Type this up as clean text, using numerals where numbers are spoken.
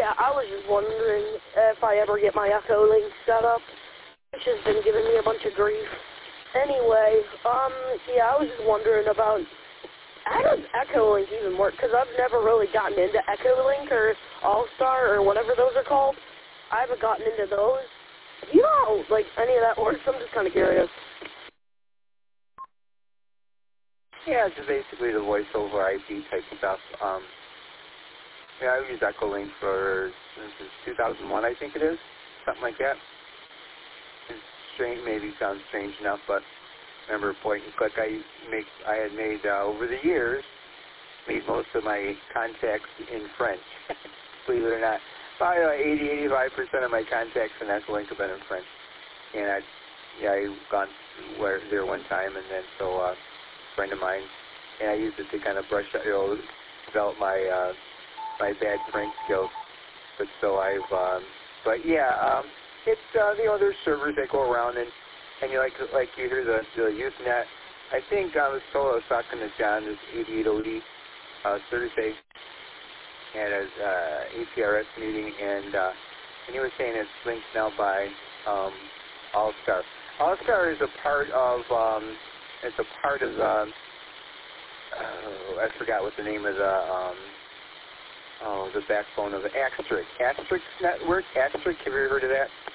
Yeah, I was just wondering if I ever get my Echo Link set up. It's just been giving me a bunch of grief. Anyway, yeah, I was just wondering about how does Echo Link even work? Because I've never really gotten into Echo Link or All-Star or whatever those are called. I haven't gotten into those. Do you know how, like, any of that works? I'm just kind of curious. Yeah, it's basically the voice over IP type stuff. Yeah, I've used Echo Link since 2001, I think it is, something like that. It's strange, maybe sounds strange enough, but remember point and click I had made over the years, made most of my contacts in French, believe it or not. Probably 80-85% of my contacts in Echo Link have been in French. And I've gone there one time, and then so a friend of mine, and I used it to kind of brush, develop my my bad French skills. But so but yeah, it's there's servers that go around, and you like you hear the Usenet. I think I was talking to John this 88OD Thursday at his APRS meeting, and he was saying it's linked now by All-Star. All-Star is a part of I forgot what the name of the backbone of the Asterix network. Asterix, have you ever heard of that?